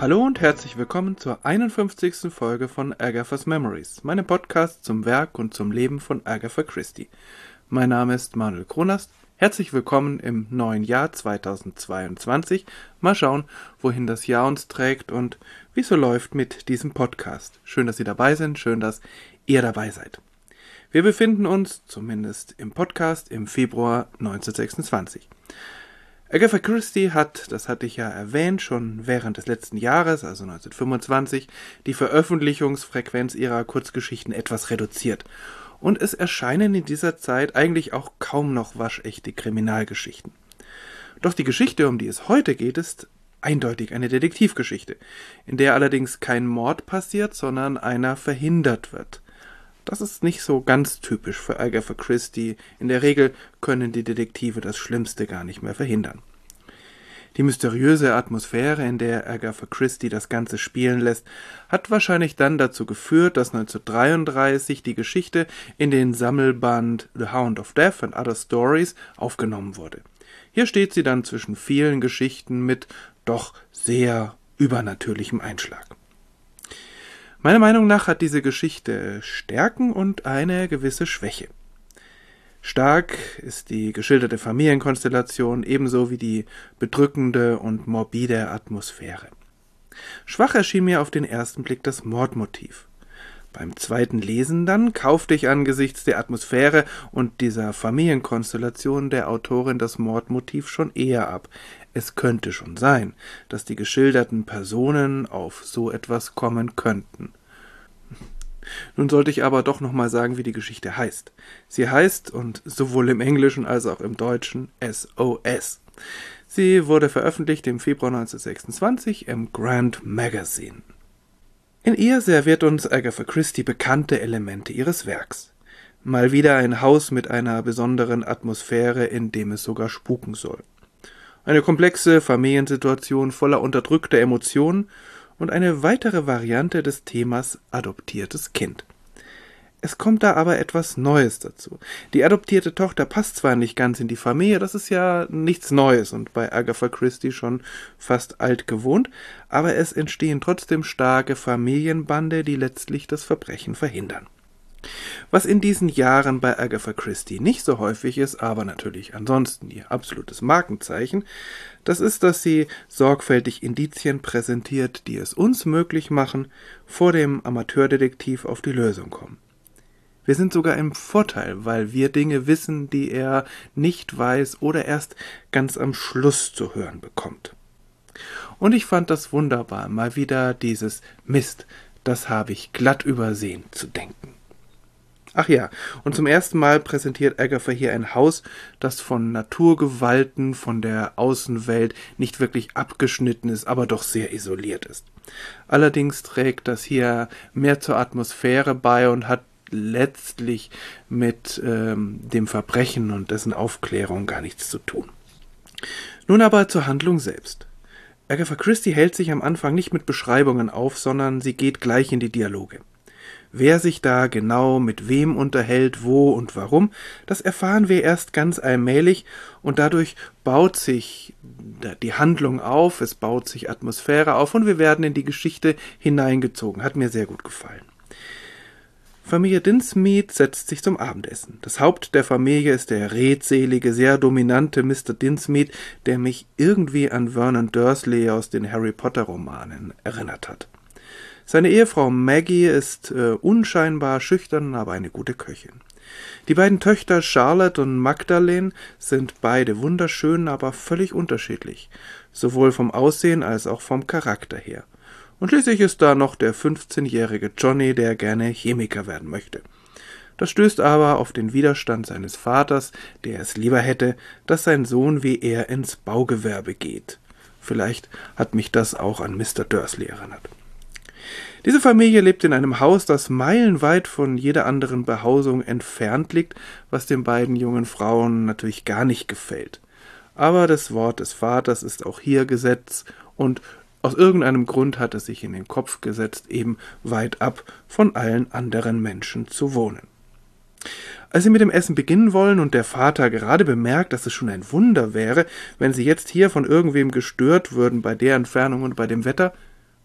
Hallo und herzlich willkommen zur 51. Folge von Agatha's Memories, meinem Podcast zum Werk und zum Leben von Agatha Christie. Mein Name ist Manuel Kronast. Herzlich willkommen im neuen Jahr 2022. Mal schauen, wohin das Jahr uns trägt und wie es so läuft mit diesem Podcast. Schön, dass Sie dabei sind, schön, dass ihr dabei seid. Wir befinden uns, zumindest im Podcast, im Februar 1926. Agatha Christie hat, das hatte ich ja erwähnt, schon während des letzten Jahres, also 1925, die Veröffentlichungsfrequenz ihrer Kurzgeschichten etwas reduziert. Und es erscheinen in dieser Zeit eigentlich auch kaum noch waschechte Kriminalgeschichten. Doch die Geschichte, um die es heute geht, ist eindeutig eine Detektivgeschichte, in der allerdings kein Mord passiert, sondern einer verhindert wird. Das ist nicht so ganz typisch für Agatha Christie. In der Regel können die Detektive das Schlimmste gar nicht mehr verhindern. Die mysteriöse Atmosphäre, in der Agatha Christie das Ganze spielen lässt, hat wahrscheinlich dann dazu geführt, dass 1933 die Geschichte in den Sammelband The Hound of Death and Other Stories aufgenommen wurde. Hier steht sie dann zwischen vielen Geschichten mit doch sehr übernatürlichem Einschlag. Meiner Meinung nach hat diese Geschichte Stärken und eine gewisse Schwäche. Stark ist die geschilderte Familienkonstellation ebenso wie die bedrückende und morbide Atmosphäre. Schwach erschien mir auf den ersten Blick das Mordmotiv. Beim zweiten Lesen dann kaufte ich angesichts der Atmosphäre und dieser Familienkonstellation der Autorin das Mordmotiv schon eher ab. Es könnte schon sein, dass die geschilderten Personen auf so etwas kommen könnten. Nun sollte ich aber doch nochmal sagen, wie die Geschichte heißt. Sie heißt, und sowohl im Englischen als auch im Deutschen, SOS. Sie wurde veröffentlicht im Februar 1926 im Grand Magazine. In ihr serviert uns Agatha Christie bekannte Elemente ihres Werks. Mal wieder ein Haus mit einer besonderen Atmosphäre, in dem es sogar spuken soll. Eine komplexe Familiensituation voller unterdrückter Emotionen und eine weitere Variante des Themas adoptiertes Kind. Es kommt da aber etwas Neues dazu. Die adoptierte Tochter passt zwar nicht ganz in die Familie, das ist ja nichts Neues und bei Agatha Christie schon fast alt gewohnt, aber es entstehen trotzdem starke Familienbande, die letztlich das Verbrechen verhindern. Was in diesen Jahren bei Agatha Christie nicht so häufig ist, aber natürlich ansonsten ihr absolutes Markenzeichen, das ist, dass sie sorgfältig Indizien präsentiert, die es uns möglich machen, vor dem Amateurdetektiv auf die Lösung kommen. Wir sind sogar im Vorteil, weil wir Dinge wissen, die er nicht weiß oder erst ganz am Schluss zu hören bekommt. Und ich fand das wunderbar, mal wieder dieses Mist, das habe ich glatt übersehen zu denken. Ach ja, und zum ersten Mal präsentiert Agatha hier ein Haus, das von Naturgewalten, von der Außenwelt nicht wirklich abgeschnitten ist, aber doch sehr isoliert ist. Allerdings trägt das hier mehr zur Atmosphäre bei und hat letztlich mit dem Verbrechen und dessen Aufklärung gar nichts zu tun. Nun aber zur Handlung selbst. Agatha Christie hält sich am Anfang nicht mit Beschreibungen auf, sondern sie geht gleich in die Dialoge. Wer sich da genau mit wem unterhält, wo und warum, das erfahren wir erst ganz allmählich und dadurch baut sich die Handlung auf, es baut sich Atmosphäre auf und wir werden in die Geschichte hineingezogen. Hat mir sehr gut gefallen. Familie Dinsmead setzt sich zum Abendessen. Das Haupt der Familie ist der redselige, sehr dominante Mr. Dinsmead, der mich irgendwie an Vernon Dursley aus den Harry-Potter-Romanen erinnert hat. Seine Ehefrau Maggie ist unscheinbar schüchtern, aber eine gute Köchin. Die beiden Töchter Charlotte und Magdalene sind beide wunderschön, aber völlig unterschiedlich, sowohl vom Aussehen als auch vom Charakter her. Und schließlich ist da noch der 15-jährige Johnny, der gerne Chemiker werden möchte. Das stößt aber auf den Widerstand seines Vaters, der es lieber hätte, dass sein Sohn wie er ins Baugewerbe geht. Vielleicht hat mich das auch an Mr. Dursley erinnert. Diese Familie lebt in einem Haus, das meilenweit von jeder anderen Behausung entfernt liegt, was den beiden jungen Frauen natürlich gar nicht gefällt. Aber das Wort des Vaters ist auch hier Gesetz und aus irgendeinem Grund hat es sich in den Kopf gesetzt, eben weit ab von allen anderen Menschen zu wohnen. Als sie mit dem Essen beginnen wollen und der Vater gerade bemerkt, dass es schon ein Wunder wäre, wenn sie jetzt hier von irgendwem gestört würden bei der Entfernung und bei dem Wetter,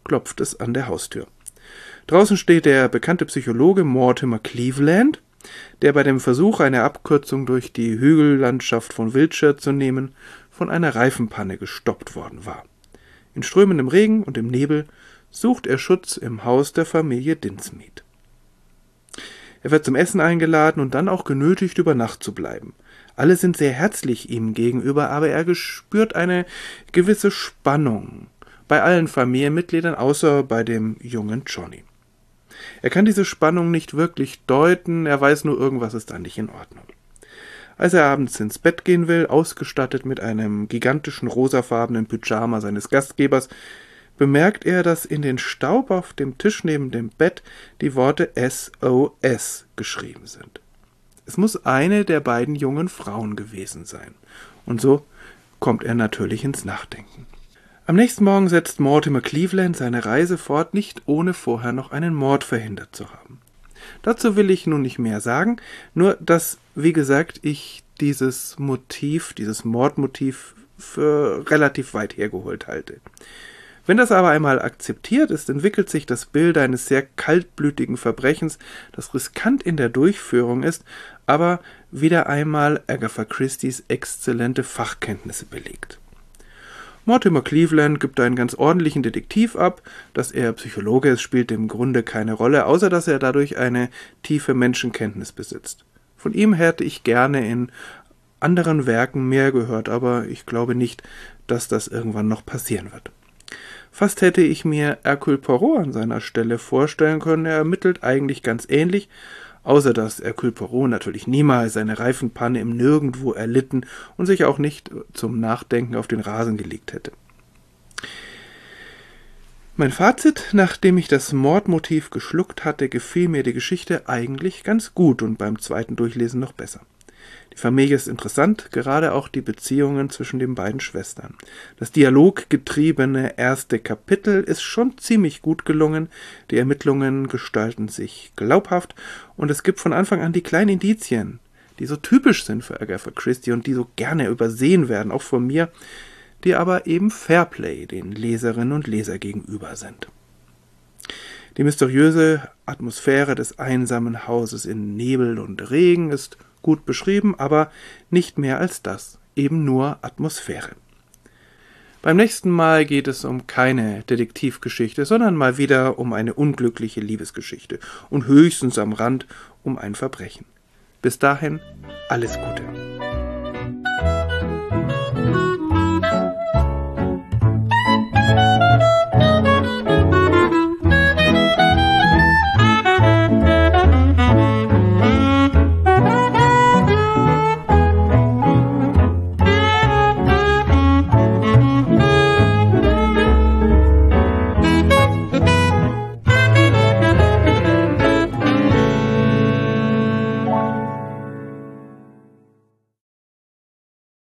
klopft es an der Haustür. Draußen steht der bekannte Psychologe Mortimer Cleveland, der bei dem Versuch, eine Abkürzung durch die Hügellandschaft von Wiltshire zu nehmen, von einer Reifenpanne gestoppt worden war. In strömendem Regen und im Nebel sucht er Schutz im Haus der Familie Dinsmead. Er wird zum Essen eingeladen und dann auch genötigt, über Nacht zu bleiben. Alle sind sehr herzlich ihm gegenüber, aber er spürt eine gewisse Spannung bei allen Familienmitgliedern, außer bei dem jungen Johnny. Er kann diese Spannung nicht wirklich deuten, er weiß nur, irgendwas ist da nicht in Ordnung. Als er abends ins Bett gehen will, ausgestattet mit einem gigantischen rosafarbenen Pyjama seines Gastgebers, bemerkt er, dass in den Staub auf dem Tisch neben dem Bett die Worte SOS geschrieben sind. Es muss eine der beiden jungen Frauen gewesen sein. Und so kommt er natürlich ins Nachdenken. Am nächsten Morgen setzt Mortimer Cleveland seine Reise fort, nicht ohne vorher noch einen Mord verhindert zu haben. Dazu will ich nun nicht mehr sagen, nur dass, wie gesagt, ich dieses Mordmotiv für relativ weit hergeholt halte. Wenn das aber einmal akzeptiert ist, entwickelt sich das Bild eines sehr kaltblütigen Verbrechens, das riskant in der Durchführung ist, aber wieder einmal Agatha Christies exzellente Fachkenntnisse belegt. Mortimer Cleveland gibt einen ganz ordentlichen Detektiv ab. Dass er Psychologe ist, spielt im Grunde keine Rolle, außer dass er dadurch eine tiefe Menschenkenntnis besitzt. Von ihm hätte ich gerne in anderen Werken mehr gehört, aber ich glaube nicht, dass das irgendwann noch passieren wird. Fast hätte ich mir Hercule Poirot an seiner Stelle vorstellen können. Er ermittelt eigentlich ganz ähnlich, außer dass Hercule Poirot natürlich niemals eine Reifenpanne im Nirgendwo erlitten und sich auch nicht zum Nachdenken auf den Rasen gelegt hätte. Mein Fazit: Nachdem ich das Mordmotiv geschluckt hatte, gefiel mir die Geschichte eigentlich ganz gut und beim zweiten Durchlesen noch besser. Die Familie ist interessant, gerade auch die Beziehungen zwischen den beiden Schwestern. Das dialoggetriebene erste Kapitel ist schon ziemlich gut gelungen, die Ermittlungen gestalten sich glaubhaft und es gibt von Anfang an die kleinen Indizien, die so typisch sind für Agatha Christie und die so gerne übersehen werden, auch von mir, die aber eben Fairplay den Leserinnen und Leser gegenüber sind. Die mysteriöse Atmosphäre des einsamen Hauses in Nebel und Regen ist gut beschrieben, aber nicht mehr als das, eben nur Atmosphäre. Beim nächsten Mal geht es um keine Detektivgeschichte, sondern mal wieder um eine unglückliche Liebesgeschichte und höchstens am Rand um ein Verbrechen. Bis dahin, alles Gute.